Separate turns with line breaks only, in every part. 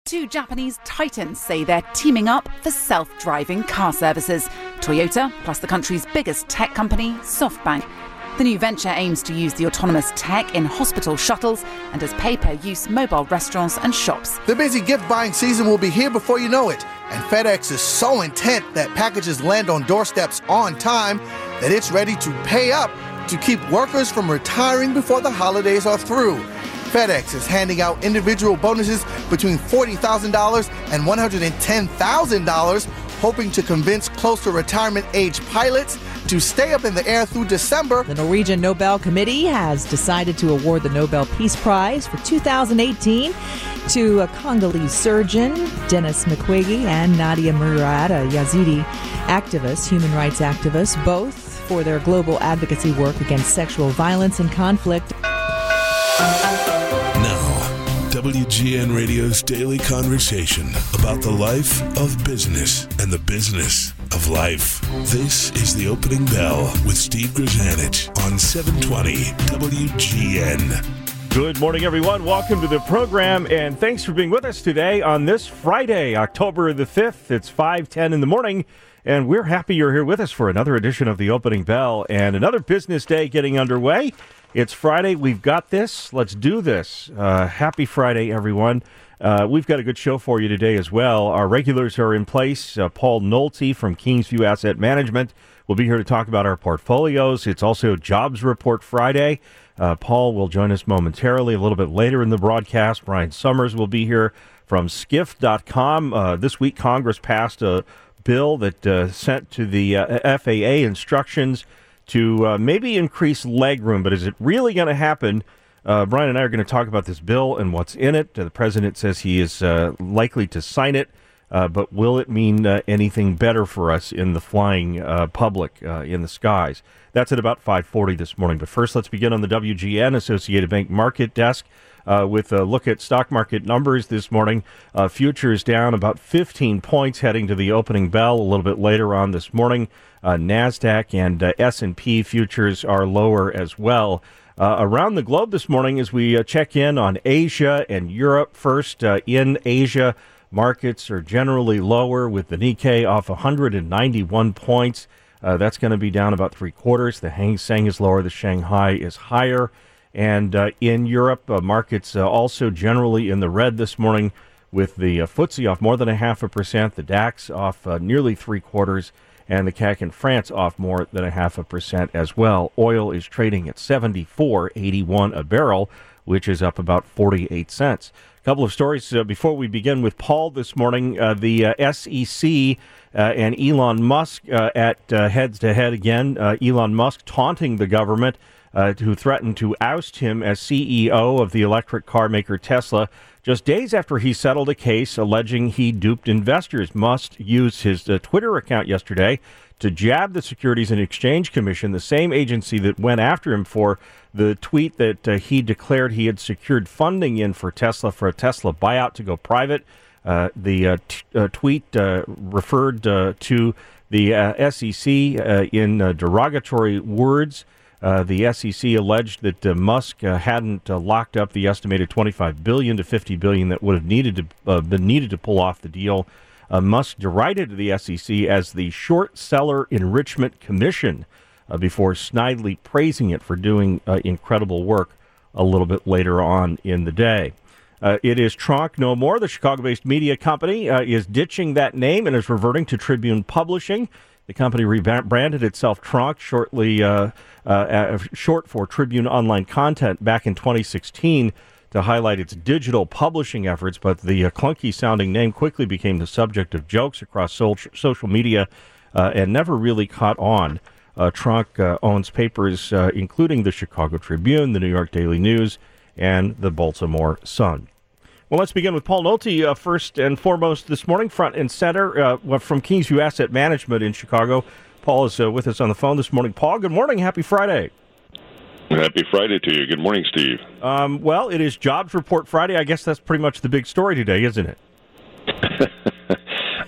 Two Japanese titans say they're teaming up for self-driving car services. Toyota, plus the country's biggest tech company, SoftBank. The new venture aims to use the autonomous tech in hospital shuttles and as pay-per-use mobile restaurants and shops.
The busy gift-buying season will be here before you know it. And FedEx is so intent that packages land on doorsteps on time that it's ready to pay up to keep workers from retiring before the holidays are through. FedEx is handing out individual bonuses between $40,000 and $110,000, hoping to convince close to retirement age pilots to stay up in the air through December.
The Norwegian Nobel Committee has decided to award the Nobel Peace Prize for 2018 to a Congolese surgeon, Denis Mukwege, and Nadia Murad, a Yazidi activist, human rights activist, both for their global advocacy work against sexual violence and conflict.
WGN Radio's daily conversation about the life of business and the business of life. This is The Opening Bell with Steve Grzanich on 720 WGN.
Good morning, everyone. Welcome to the program, and thanks for being with us today on this Friday, October the 5th. It's 5:10 in the morning, and we're happy you're here with us for another edition of The Opening Bell and another business day getting underway. It's Friday. We've got this. Let's do this. Happy Friday, everyone. We've got a good show for you today as well. Our regulars are in place. Paul Nolte from Kingsview Asset Management will be here to talk about our portfolios. It's also Jobs Report Friday. Paul will join us momentarily a little bit later in the broadcast. Brian Summers will be here from skift.com. This week, Congress passed a bill that sent to the FAA instructions to maybe increase legroom, but is it really going to happen? Brian and I are going to talk about this bill and what's in it. The president says he is likely to sign it, but will it mean anything better for us in the flying public in the skies? That's at about 5:40 this morning. But first, let's begin on the WGN Associated Bank Market Desk with a look at stock market numbers this morning. Futures down about 15 points heading to the opening bell a little bit later on this morning. NASDAQ and S&P futures are lower as well. Around the globe this morning as we check in on Asia and Europe. First, in Asia, markets are generally lower with the Nikkei off 191 points. That's going to be down about 3/4. The Hang Seng is lower. The Shanghai is higher. And in Europe, markets also generally in the red this morning with the FTSE off more than 0.5%, the DAX off nearly 3/4, and the CAC in France off more than 0.5% as well. Oil is trading at $74.81 a barrel, which is up about 48 cents. A couple of stories before we begin with Paul this morning. The SEC and Elon Musk at heads-to-head again. Elon Musk taunting the government who threatened to oust him as CEO of the electric car maker Tesla just days after he settled a case alleging he duped investors. Musk used his Twitter account yesterday to jab the Securities and Exchange Commission, the same agency that went after him for the tweet that he declared he had secured funding in for Tesla for a Tesla buyout to go private. The tweet referred to the SEC in derogatory words. The SEC alleged that Musk hadn't locked up the estimated $25 billion to $50 billion that would have been needed to pull off the deal. Musk derided the SEC as the short seller enrichment commission before snidely praising it for doing incredible work a little bit later on in the day. It is Tronc no more. The Chicago-based media company is ditching that name and is reverting to Tribune Publishing. The company rebranded itself Tronc, short for Tribune Online Content, back in 2016 to highlight its digital publishing efforts, but the clunky-sounding name quickly became the subject of jokes across social media and never really caught on. Tronc owns papers including the Chicago Tribune, the New York Daily News, and the Baltimore Sun. Well, let's begin with Paul Nolte first and foremost this morning, front and center from Kingsview Asset Management in Chicago. Paul is with us on the phone this morning. Paul, good morning. Happy Friday.
Happy Friday to you. Good morning, Steve.
Well, it is Jobs Report Friday. I guess that's pretty much the big story today, isn't it?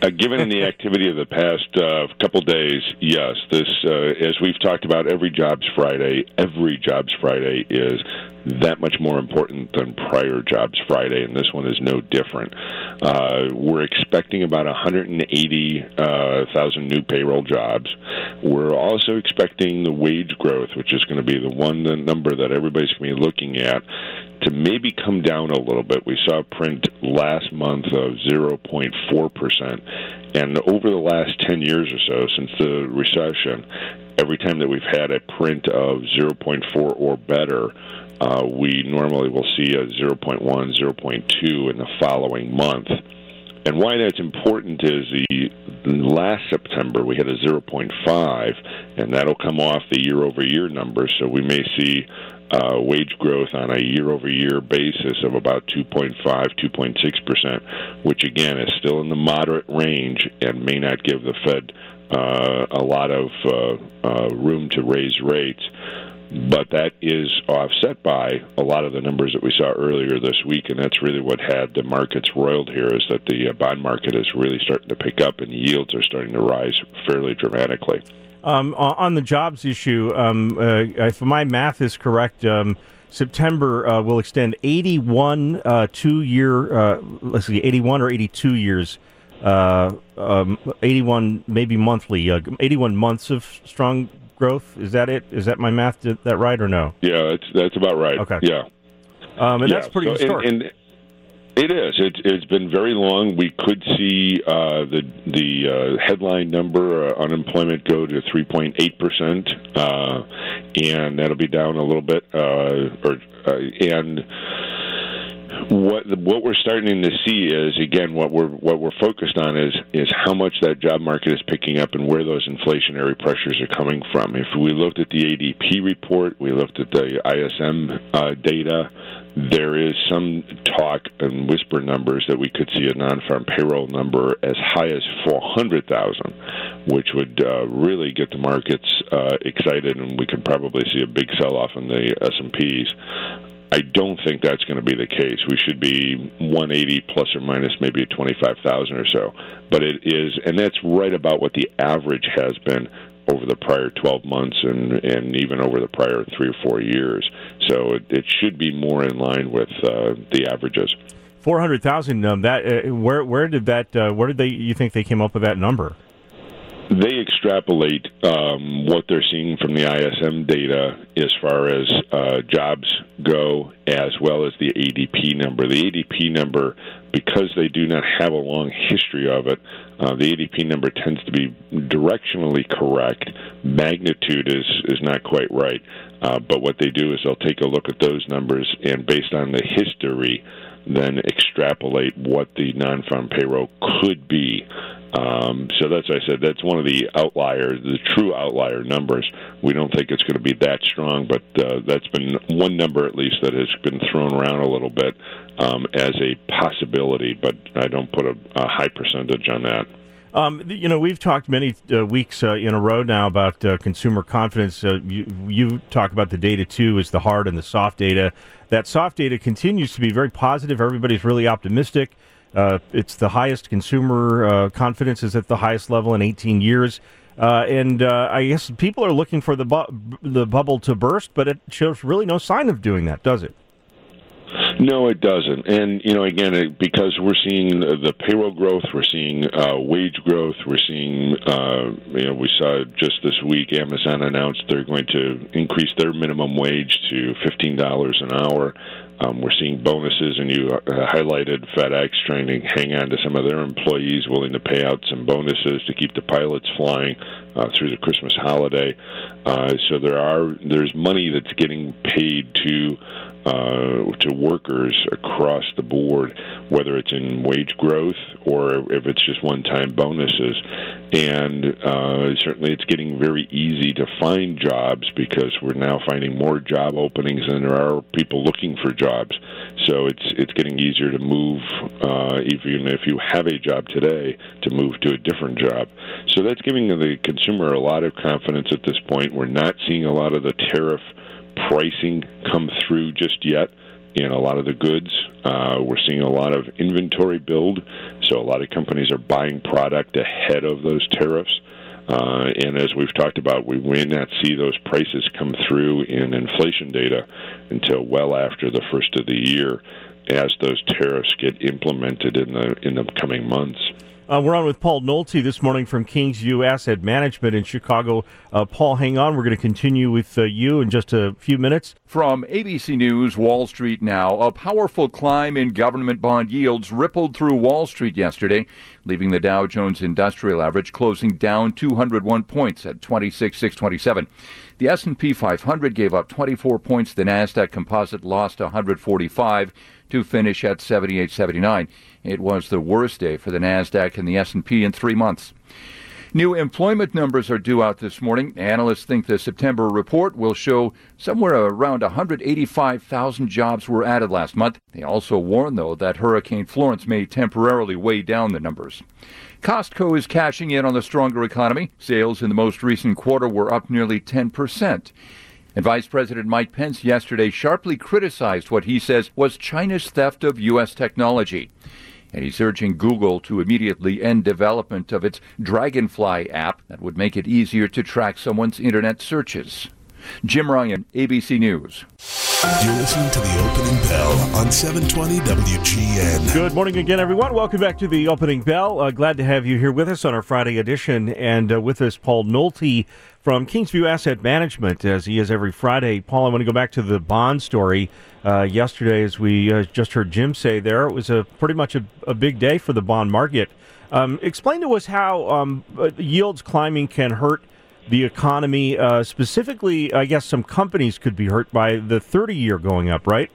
Given the activity of the past couple days, yes. This, as we've talked about, every Jobs Friday is that much more important than prior Jobs Friday, and this one is no different. We're expecting about 180,000 new payroll jobs. We're also expecting the wage growth, which is going to be the number that everybody's going to be looking at, to maybe come down a little bit. We saw a print last month of 0.4%, and over the last 10 years or so, since the recession, every time that we've had a print of 0.4 or better, we normally will see a 0.1, 0.2 in the following month. And why that's important is last September we had a 0.5, and that'll come off the year-over-year numbers, so we may see wage growth on a year-over-year basis of about 2.5, 2.6%, which again is still in the moderate range and may not give the Fed a lot of room to raise rates. But that is offset by a lot of the numbers that we saw earlier this week, and that's really what had the markets roiled here, is that the bond market is really starting to pick up and yields are starting to rise fairly dramatically.
On the jobs issue, if my math is correct, September will extend 81 2-year, 81 or 82 years, 81 maybe monthly, 81 months of strong growth. Is that it? Is that my math? Did that right or no?
Yeah, that's about right.
Okay.
Yeah.
And that's pretty historic.
And it is. It's been very long. We could see the headline number, unemployment, go to 3.8%, and that'll be down a little bit. And what we're starting to see is, again, what we're focused on is how much that job market is picking up and where those inflationary pressures are coming from. If we looked at the ADP report, we looked at the ISM data, there is some talk and whisper numbers that we could see a non-farm payroll number as high as 400,000, which would really get the markets excited, and we could probably see a big sell-off in the S&Ps. I don't think that's going to be the case. We should be 180 plus or minus maybe 25,000 or so. But it is, and that's right about what the average has been over the prior 12 months and even over the prior 3 or 4 years. So it should be more in line with the averages.
400,000. Where did you think they came up with that number?
They extrapolate what they're seeing from the ISM data as far as jobs go, as well as the ADP number. The ADP number, because they do not have a long history of it, the ADP number tends to be directionally correct. Magnitude is not quite right. But what they do is they'll take a look at those numbers, and based on the history, then extrapolate what the non-farm payroll could be. So that's why I said that's one of the outliers, the true outlier numbers. We don't think it's going to be that strong, but that's been one number at least that has been thrown around a little bit as a possibility, but I don't put a high percentage on that.
We've talked many weeks in a row now about consumer confidence. You talk about the data, too, as the hard and the soft data. That soft data continues to be very positive. Everybody's really optimistic. It's the highest consumer confidence is at the highest level in 18 years. And I guess people are looking for the bubble to burst, but it shows really no sign of doing that, does it?
No, it doesn't. And, again, because we're seeing the payroll growth, we're seeing wage growth, we're seeing, we saw just this week Amazon announced they're going to increase their minimum wage to $15 an hour. We're seeing bonuses, and you highlighted FedEx trying to hang on to some of their employees, willing to pay out some bonuses to keep the pilots flying through the Christmas holiday. So there's money that's getting paid to workers across the board, whether it's in wage growth or if it's just one-time bonuses. And certainly it's getting very easy to find jobs because we're now finding more job openings than there are people looking for jobs. So it's getting easier to move, even if you have a job today, to move to a different job. So that's giving the consumer a lot of confidence at this point. We're not seeing a lot of the tariff pricing come through just yet in a lot of the goods. We're seeing a lot of inventory build, so So a lot of companies are buying product ahead of those tariffs. And as we've talked about, we may not see those prices come through in inflation data until well after the first of the year, as those tariffs get implemented in the coming months.
We're on with Paul Nolte this morning from Kingsview Asset Management in Chicago. Paul, hang on. We're going to continue with you in just a few minutes.
From ABC News, Wall Street Now, a powerful climb in government bond yields rippled through Wall Street yesterday, leaving the Dow Jones Industrial Average closing down 201 points at 26,627. The S&P 500 gave up 24 points. The Nasdaq Composite lost 145 to finish at 78.79. It was the worst day for the Nasdaq and the S&P in 3 months. New employment numbers are due out this morning. Analysts think the September report will show somewhere around 185,000 jobs were added last month. They also warn, though, that Hurricane Florence may temporarily weigh down the numbers. Costco is cashing in on the stronger economy. Sales in the most recent quarter were up nearly 10%. And Vice President Mike Pence yesterday sharply criticized what he says was China's theft of U.S. technology. And he's urging Google to immediately end development of its Dragonfly app that would make it easier to track someone's internet searches. Jim Ryan, ABC News.
You're listening to the Opening Bell on 720 WGN.
Good morning again, everyone. Welcome back to the Opening Bell. Glad to have you here with us on our Friday edition. And with us, Paul Nolte from Kingsview Asset Management, as he is every Friday. Paul, I want to go back to the bond story. Yesterday, as we just heard Jim say there, it was pretty much a big day for the bond market. Explain to us how yields climbing can hurt the economy. Specifically, I guess some companies could be hurt by the 30-year going up, right?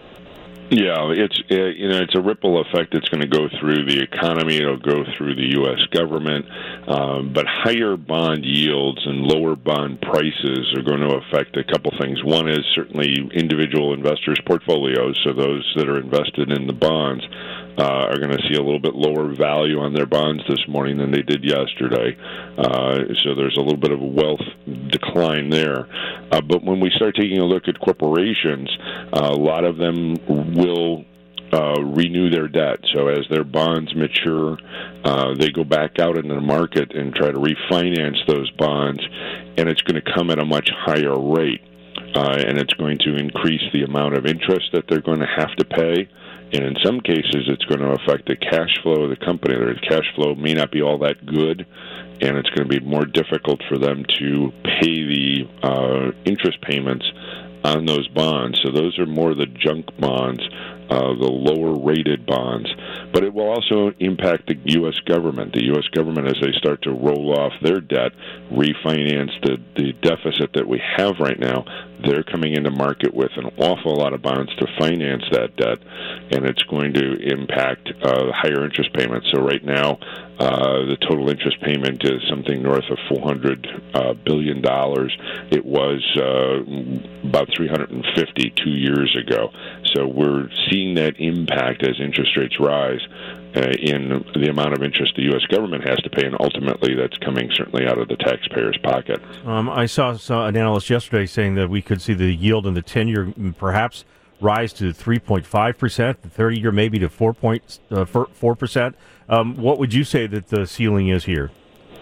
Yeah, it's a ripple effect that's going to go through the economy. It'll go through the U.S. government, but higher bond yields and lower bond prices are going to affect a couple things. One is certainly individual investors' portfolios, so those that are invested in the bonds are going to see a little bit lower value on their bonds this morning than they did yesterday. So there's a little bit of a wealth decline there. But when we start taking a look at corporations, a lot of them will renew their debt. So as their bonds mature, they go back out into the market and try to refinance those bonds, and it's going to come at a much higher rate. And it's going to increase the amount of interest that they're going to have to pay. And in some cases, it's going to affect the cash flow of the company. Their cash flow may not be all that good, and it's going to be more difficult for them to pay the interest payments on those bonds. So those are more the junk bonds, the lower-rated bonds. But it will also impact the U.S. government. The U.S. government, as they start to roll off their debt, refinance the deficit that we have right now, they're coming into market with an awful lot of bonds to finance that debt, and it's going to impact higher interest payments. So right now, the total interest payment is something north of $400 billion. It was about 350 2 years ago. So we're seeing that impact as interest rates rise in the amount of interest the U.S. government has to pay, and ultimately that's coming certainly out of the taxpayer's pocket. I
saw an analyst yesterday saying that we could see the yield in the 10-year perhaps rise to 3.5%, the 30-year maybe to 4%. What would you say that the ceiling is here?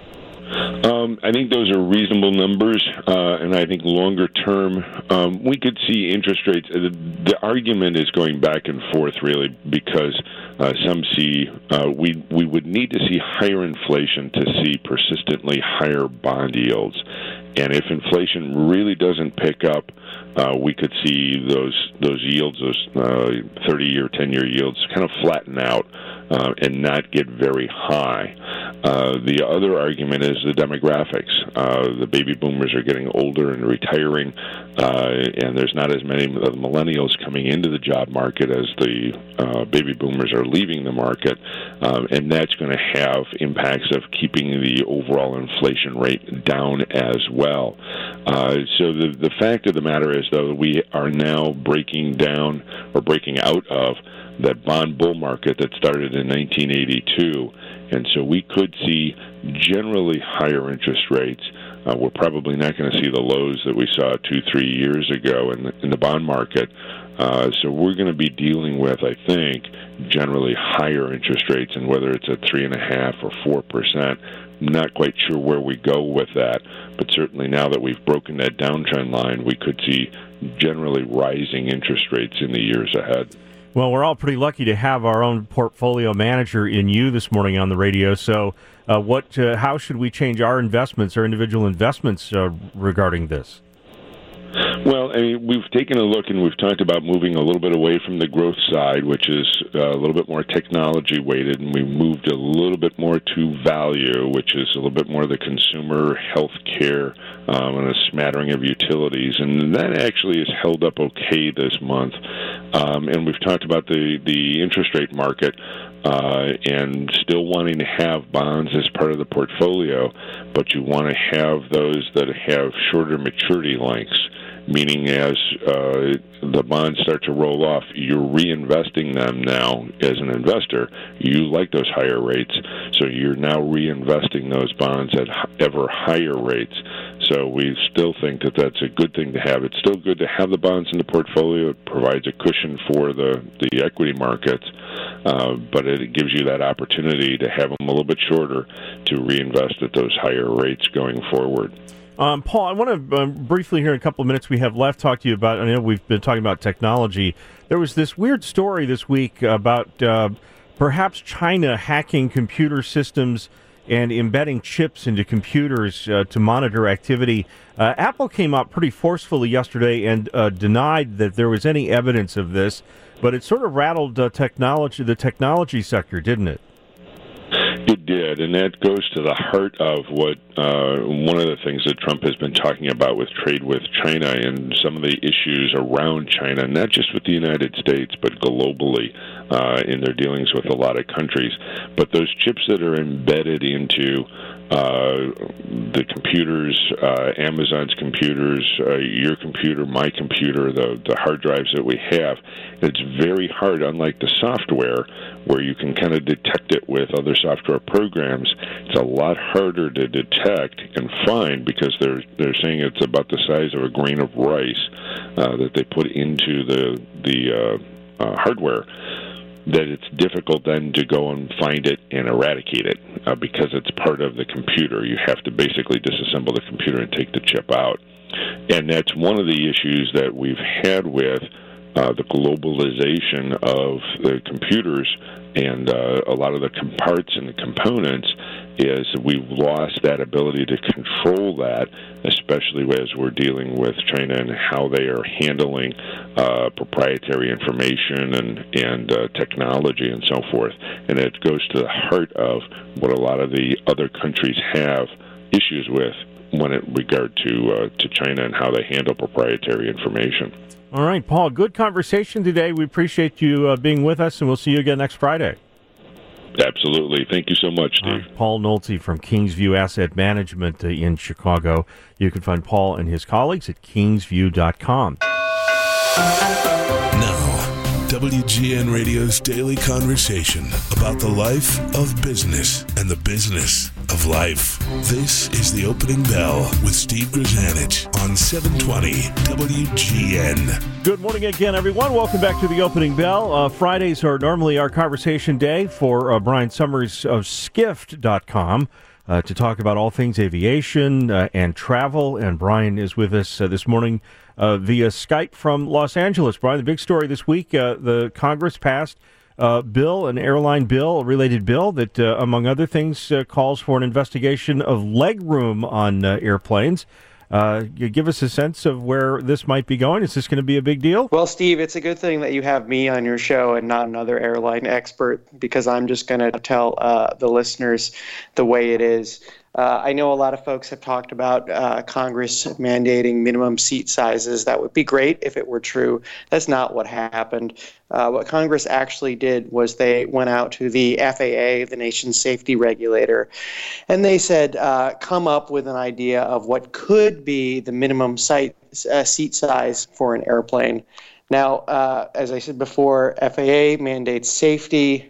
I think those are reasonable numbers, and I think longer term, we could see interest rates. The argument is going back and forth, really, because some see we would need to see higher inflation to see persistently higher bond yields. And if inflation really doesn't pick up, we could see those yields, those 30-year, 10-year yields, kind of flatten out and not get very high. The other argument is the demographics. The baby boomers are getting older and retiring, and there's not as many of the millennials coming into the job market as the baby boomers are leaving the market, and that's going to have impacts of keeping the overall inflation rate down as well. So the fact of the matter is, though, we are now breaking out of that bond bull market that started in 1982, and so we could see generally higher interest rates. We're probably not going to see the lows that we saw 2-3 years ago in the bond market, So we're going to be dealing with, I think, generally higher interest rates, and whether it's at 3.5% or 4%, not quite sure where we go with that. But certainly now that we've broken that downtrend line, we could see generally rising interest rates in the years ahead.
Well, we're all pretty lucky to have our own portfolio manager in you this morning on the radio. So how should we change our investments, our individual investments regarding this?
Well, I mean, we've taken a look and we've talked about moving a little bit away from the growth side, which is a little bit more technology weighted, and we've moved a little bit more to value, which is a little bit more the consumer health care and a smattering of utilities. And that actually has held up okay this month. And we've talked about the interest rate market and still wanting to have bonds as part of the portfolio, but you want to have those that have shorter maturity lengths, meaning as the bonds start to roll off, you're reinvesting them now as an investor. You like those higher rates, so you're now reinvesting those bonds at ever higher rates. So we still think that that's a good thing to have. It's still good to have the bonds in the portfolio. It provides a cushion for the equity markets, but it gives you that opportunity to have them a little bit shorter to reinvest at those higher rates going forward.
Paul, I want to briefly here in a couple of minutes we have left talk to you about, I know we've been talking about technology. There was this weird story this week about perhaps China hacking computer systems and embedding chips into computers to monitor activity. Apple came out pretty forcefully yesterday and denied that there was any evidence of this, but it sort of rattled the technology sector, didn't it?
It did, and that goes to the heart of what one of the things that Trump has been talking about with trade with China and some of the issues around China, not just with the United States, but globally in their dealings with a lot of countries. But those chips that are embedded into the computers, Amazon's computers, your computer, my computer, the hard drives that we have, it's very hard, unlike the software, where you can kind of detect it with other software programs. It's a lot harder to detect and find because they're saying it's about the size of a grain of rice that they put into the hardware, that it's difficult then to go and find it and eradicate it because it's part of the computer. You have to basically disassemble the computer and take the chip out. And that's one of the issues that we've had with the globalization of the computers and a lot of the parts and the components is we've lost that ability to control that, especially as we're dealing with China and how they are handling proprietary information and technology and so forth. And it goes to the heart of what a lot of the other countries have issues with when it regard to China and how they handle proprietary information.
All right, Paul, good conversation today. We appreciate you being with us, and we'll see you again next Friday.
Absolutely. Thank you so much, Steve.
Paul Nolte from Kingsview Asset Management in Chicago. You can find Paul and his colleagues at kingsview.com.
Now, WGN Radio's daily conversation about the life of business and the business of life. This is The Opening Bell with Steve Grzanich on 720 WGN.
Good morning again, everyone. Welcome back to The Opening Bell. Fridays are normally our conversation day for Brian Summers of Skift.com to talk about all things aviation and travel. And Brian is with us this morning via Skype from Los Angeles. Brian, the big story this week, the Congress passed an airline bill, a related bill that, among other things, calls for an investigation of legroom on airplanes. You give us a sense of where this might be going. Is this going to be a big deal?
Well, Steve, it's a good thing that you have me on your show and not another airline expert, because I'm just going to tell the listeners the way it is. I know a lot of folks have talked about Congress mandating minimum seat sizes. That would be great if it were true. That's not what happened. What Congress actually did was they went out to the FAA, the nation's safety regulator, and they said, come up with an idea of what could be the minimum seat size for an airplane. Now, as I said before, FAA mandates safety.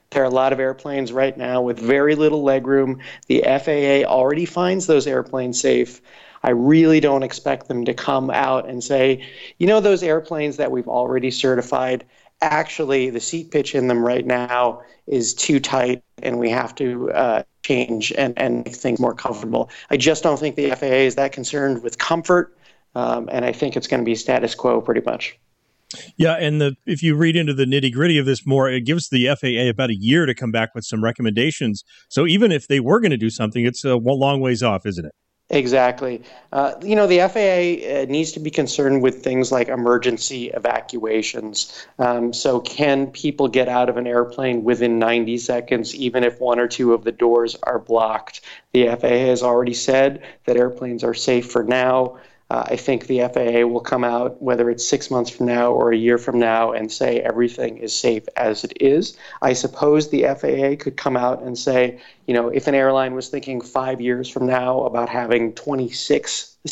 There are a lot of airplanes right now with very little legroom. The FAA already finds those airplanes safe. I really don't expect them to come out and say, those airplanes that we've already certified, actually the seat pitch in them right now is too tight and we have to change and make things more comfortable. I just don't think the FAA is that concerned with comfort, and I think it's going to be status quo pretty much.
Yeah, and if you read into the nitty-gritty of this more, it gives the FAA about a year to come back with some recommendations. So even if they were going to do something, it's a long ways off, isn't it?
Exactly. The FAA needs to be concerned with things like emergency evacuations. So can people get out of an airplane within 90 seconds, even if one or two of the doors are blocked? The FAA has already said that airplanes are safe for now. I think the FAA will come out, whether it's 6 months from now or a year from now, and say everything is safe as it is. I suppose the FAA could come out and say, if an airline was thinking 5 years from now about having 26-inch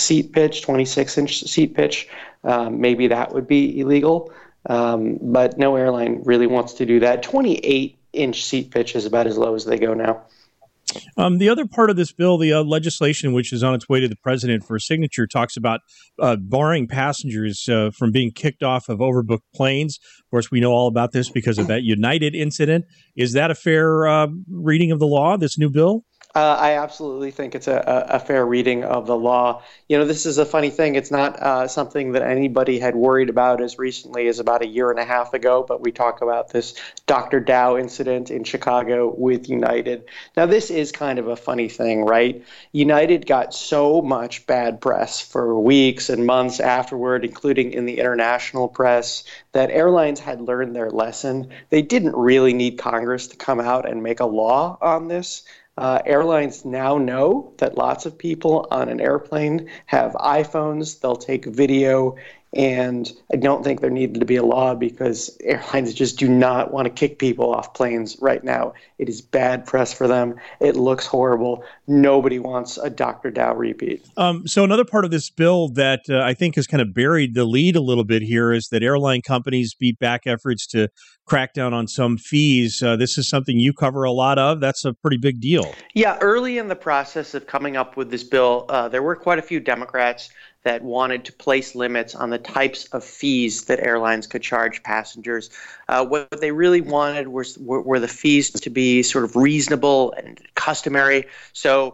seat pitch, maybe that would be illegal. But no airline really wants to do that. 28-inch seat pitch is about as low as they go now.
The other part of this bill, the legislation which is on its way to the president for signature, talks about barring passengers from being kicked off of overbooked planes. Of course, we know all about this because of that United incident. Is that a fair reading of the law, this new bill?
I absolutely think it's a fair reading of the law. This is a funny thing. It's not something that anybody had worried about as recently as about a year and a half ago, but we talk about this Dr. Dow incident in Chicago with United. Now, this is kind of a funny thing, right? United got so much bad press for weeks and months afterward, including in the international press, that airlines had learned their lesson. They didn't really need Congress to come out and make a law on this. Airlines now know that lots of people on an airplane have iPhones. They'll take video, and I don't think there needed to be a law because airlines just do not want to kick people off planes right now. It is bad press for them. It looks horrible. Nobody wants a Dr. Dow repeat.
So another part of this bill that I think has kind of buried the lead a little bit here is that airline companies beat back efforts to crack down on some fees. This is something you cover a lot of. That's a pretty big deal.
Yeah, early in the process of coming up with this bill, there were quite a few Democrats that wanted to place limits on the types of fees that airlines could charge passengers. What they really wanted were the fees to be sort of reasonable and customary. So,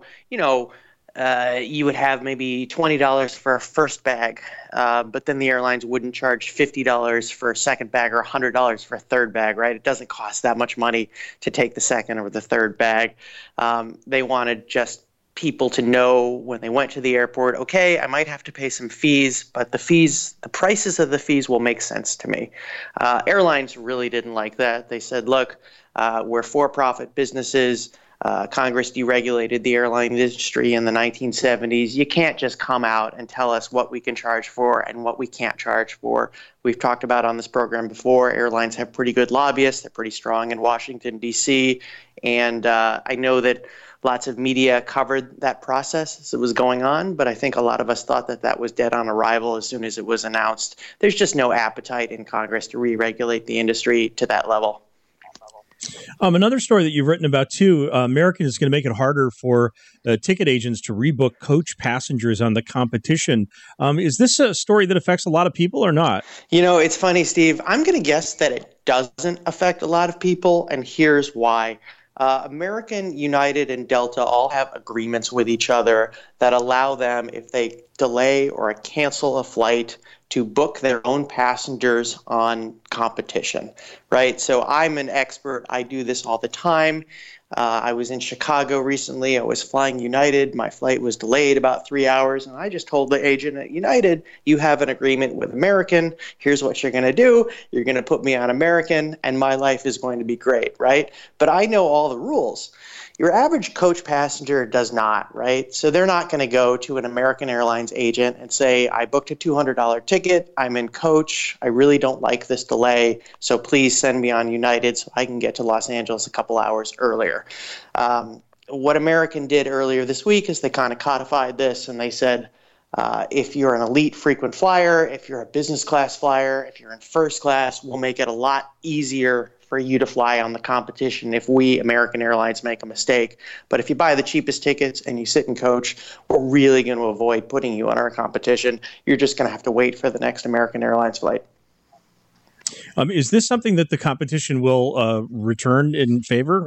you would have maybe $20 for a first bag, but then the airlines wouldn't charge $50 for a second bag or $100 for a third bag, right? It doesn't cost that much money to take the second or the third bag. They wanted just people to know when they went to the airport, okay, I might have to pay some fees, but the prices of the fees will make sense to me. Airlines really didn't like that. They said, look, we're for-profit businesses. Congress deregulated the airline industry in the 1970s. You can't just come out and tell us what we can charge for and what we can't charge for. We've talked about on this program before, airlines have pretty good lobbyists. They're pretty strong in Washington, D.C. And I know that lots of media covered that process as it was going on, but I think a lot of us thought that was dead on arrival as soon as it was announced. There's just no appetite in Congress to re-regulate the industry to that level.
Another story that you've written about, too, American is going to make it harder for ticket agents to rebook coach passengers on the competition. Is this a story that affects a lot of people or not?
It's funny, Steve. I'm going to guess that it doesn't affect a lot of people, and here's why. American, United, and Delta all have agreements with each other that allow them, if they delay or cancel a flight, to book their own passengers on competition, right? So I'm an expert. I do this all the time. I was in Chicago recently. I was flying United. My flight was delayed about 3 hours, and I just told the agent at United, you have an agreement with American. Here's what you're going to do. You're going to put me on American, and my life is going to be great, right? But I know all the rules. Your average coach passenger does not, right? So they're not going to go to an American Airlines agent and say, I booked a $200 ticket. I'm in coach. I really don't like this delay. So please send me on United so I can get to Los Angeles a couple hours earlier. What American did earlier this week is they kind of codified this and they said, if you're an elite frequent flyer, if you're a business class flyer, if you're in first class, we'll make it a lot easier for you to fly on the competition if we, American Airlines, make a mistake. But if you buy the cheapest tickets and you sit in coach, we're really going to avoid putting you on our competition. You're just going to have to wait for the next American Airlines flight.
Is this something that the competition will return in favor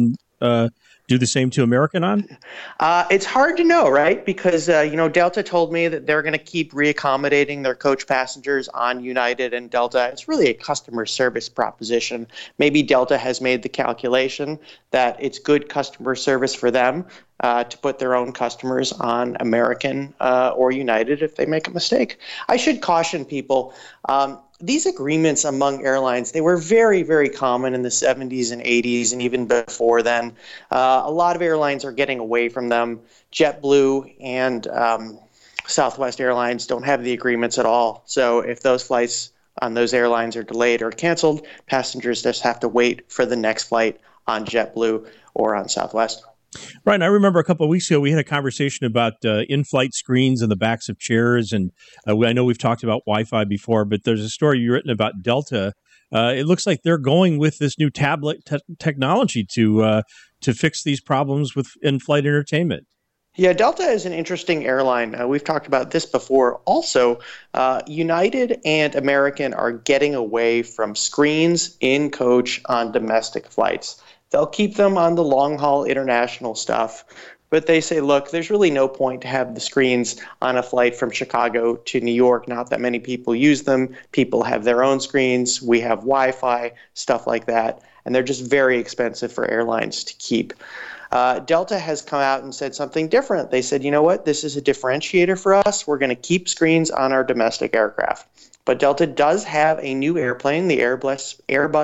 do the same to American on?
It's hard to know, right? Because, Delta told me that they're going to keep reaccommodating their coach passengers on United and Delta. It's really a customer service proposition. Maybe Delta has made the calculation that it's good customer service for them to put their own customers on American or United if they make a mistake. I should caution people. These agreements among airlines, they were very, very common in the 70s and 80s and even before then. A lot of airlines are getting away from them. JetBlue and Southwest Airlines don't have the agreements at all. So if those flights on those airlines are delayed or canceled, passengers just have to wait for the next flight on JetBlue or on Southwest.
Right. And I remember a couple of weeks ago, we had a conversation about in-flight screens in the backs of chairs. And I know we've talked about Wi-Fi before, but there's a story you've written about Delta. It looks like they're going with this new tablet technology to fix these problems with in-flight entertainment.
Yeah, Delta is an interesting airline. We've talked about this before. Also, United and American are getting away from screens in coach on domestic flights. They'll keep them on the long-haul international stuff, but they say, look, there's really no point to have the screens on a flight from Chicago to New York. Not that many people use them. People have their own screens. We have Wi-Fi, stuff like that, and they're just very expensive for airlines to keep. Delta has come out and said something different. They said, you know what, this is a differentiator for us. We're going to keep screens on our domestic aircraft. But Delta does have a new airplane, the Airbus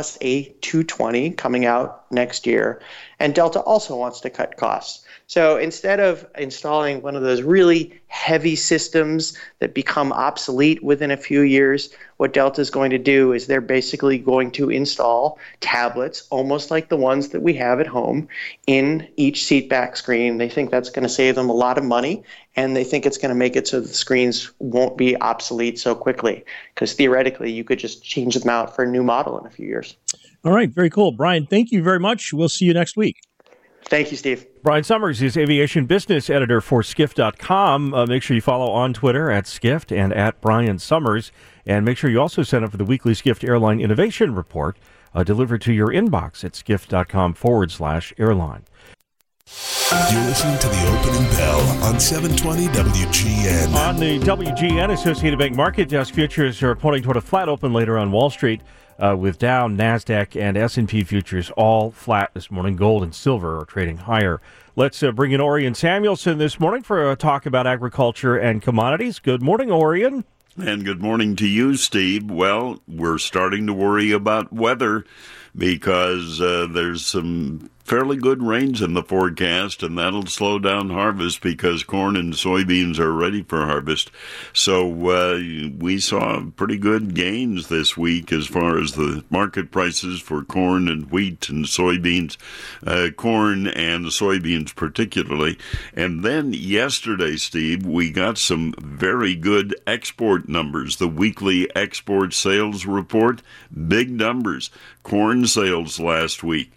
A220, coming out next year. And Delta also wants to cut costs. So instead of installing one of those really heavy systems that become obsolete within a few years, what Delta is going to do is they're basically going to install tablets, almost like the ones that we have at home, in each seatback screen. They think that's going to save them a lot of money, and they think it's going to make it so the screens won't be obsolete so quickly, because theoretically you could just change them out for a new model in a few years.
All right, very cool. Brian, thank you very much. We'll see you next week.
Thank you, Steve.
Brian Summers is aviation business editor for Skift.com. Make sure you follow on Twitter at Skift and at Brian Summers. And make sure you also sign up for the weekly Skift Airline Innovation Report delivered to your inbox at skift.com/airline.
You're listening to the opening bell on 720 WGN.
On the WGN Associated Bank Market Desk, futures are pointing toward a flat open later on Wall Street. With Dow, NASDAQ, and S&P futures all flat this morning. Gold and silver are trading higher. Let's bring in Orion Samuelson this morning for a talk about agriculture and commodities. Good morning, Orion.
And good morning to you, Steve. Well, we're starting to worry about weather because there's some fairly good rains in the forecast, and that'll slow down harvest because corn and soybeans are ready for harvest. So we saw pretty good gains this week as far as the market prices for corn and wheat and soybeans, corn and soybeans particularly. And then yesterday, Steve, we got some very good export numbers. The weekly export sales report, big numbers. Corn sales last week,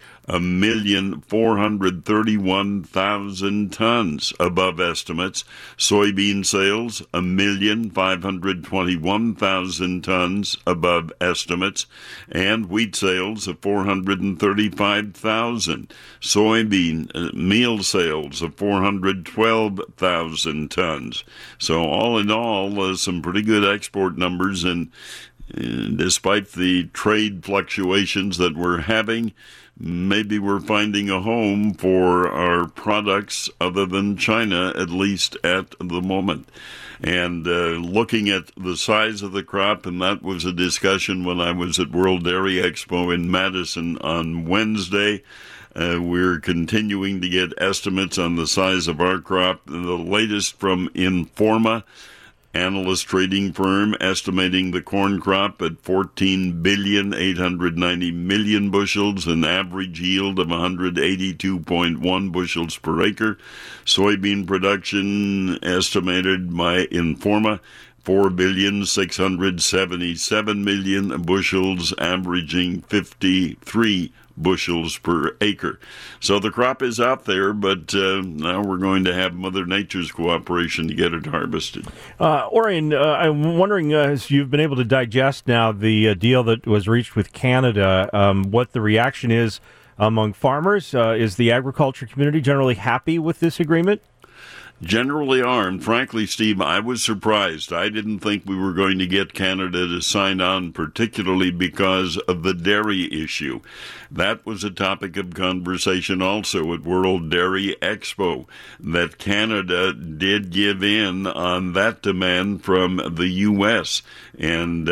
1,431,000 tons above estimates. Soybean sales, 1,521,000 tons above estimates. And wheat sales of 435,000. Soybean meal sales of 412,000 tons. So all in all, some pretty good export numbers. And despite the trade fluctuations that we're having, maybe we're finding a home for our products other than China, at least at the moment. And looking at the size of the crop, and that was a discussion when I was at World Dairy Expo in Madison on Wednesday. We're continuing to get estimates on the size of our crop. The latest from Informa, analyst trading firm, estimating the corn crop at 14,890,000,000 bushels, an average yield of 182.1 bushels per acre. Soybean production estimated by Informa, 4,677,000,000 bushels, averaging 53 bushels per acre. So the crop is out there, but now we're going to have Mother Nature's cooperation to get it harvested.
Orion, I'm wondering, as you've been able to digest now the deal that was reached with Canada, what the reaction is among farmers. Is the agriculture community generally happy with this agreement?
Generally are, and frankly, Steve, I was surprised. I didn't think we were going to get Canada to sign on, particularly because of the dairy issue. That was a topic of conversation also at World Dairy Expo, that Canada did give in on that demand from the U.S., and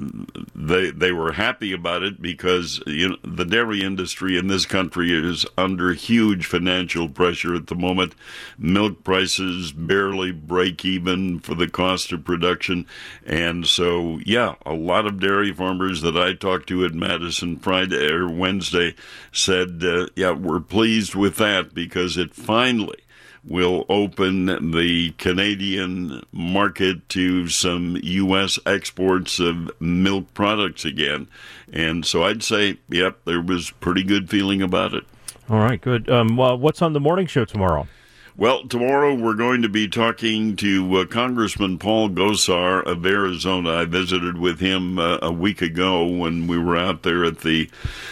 they were happy about it because the dairy industry in this country is under huge financial pressure at the moment. Milk prices barely break even for the cost of production. And so, yeah, a lot of dairy farmers that I talked to at Madison Friday or Wednesday said, yeah, we're pleased with that because it finally will open the Canadian market to some U.S. exports of milk products again. And so I'd say, yep, there was pretty good feeling about it.
All right, good. Well, what's on the morning show tomorrow?
Well, tomorrow we're going to be talking to Congressman Paul Gosar of Arizona. I visited with him a week ago when we were out there at the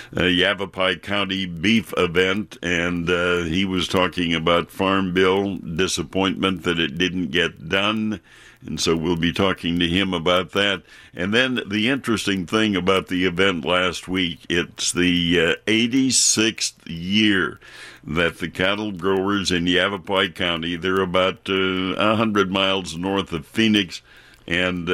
Yavapai County beef event, and he was talking about Farm Bill, disappointment that it didn't get done. And so we'll be talking to him about that. And then the interesting thing about the event last week, it's the 86th year that the cattle growers in Yavapai County, they're about 100 miles north of Phoenix, and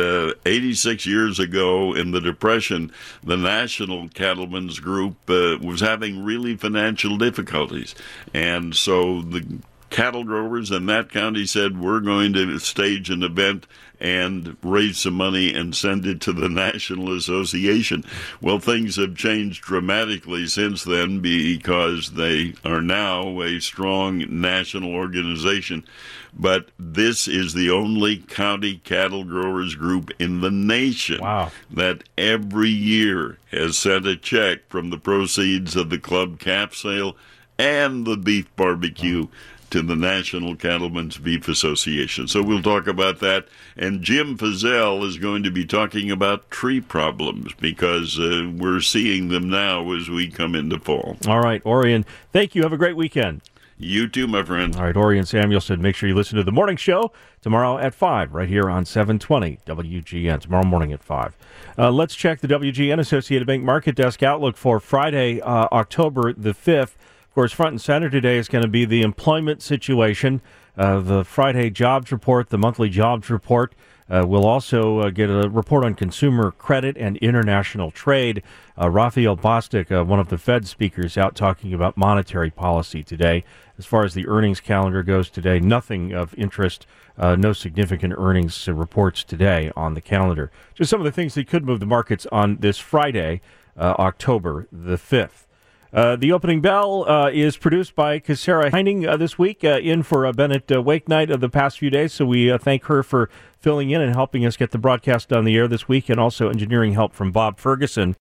86 years ago in the Depression, the National Cattlemen's Group was having really financial difficulties. And so the cattle growers in that county said, we're going to stage an event and raise some money and send it to the National Association. Well, things have changed dramatically since then because they are now a strong national organization. But this is the only county cattle growers group in the nation that every year has sent a check from the proceeds of the club calf sale and the beef barbecue to the National Cattlemen's Beef Association. So we'll talk about that. And Jim Fazell is going to be talking about tree problems because we're seeing them now as we come into fall.
All right, Orion, thank you. Have a great weekend.
You too, my friend.
All right, Orion Samuelson, make sure you listen to the morning show tomorrow at 5 right here on 720 WGN, tomorrow morning at 5. Let's check the WGN Associated Bank Market Desk outlook for Friday, October the 5th. Of course, front and center today is going to be the employment situation, the Friday jobs report, the monthly jobs report. We'll also get a report on consumer credit and international trade. Raphael Bostic, one of the Fed speakers, out talking about monetary policy today. As far as the earnings calendar goes today, nothing of interest, no significant earnings reports today on the calendar. Just some of the things that could move the markets on this Friday, October the 5th. The opening bell is produced by Kasera Heining this week, in for Bennett Wake Night of the past few days. So we thank her for filling in and helping us get the broadcast on the air this week, and also engineering help from Bob Ferguson.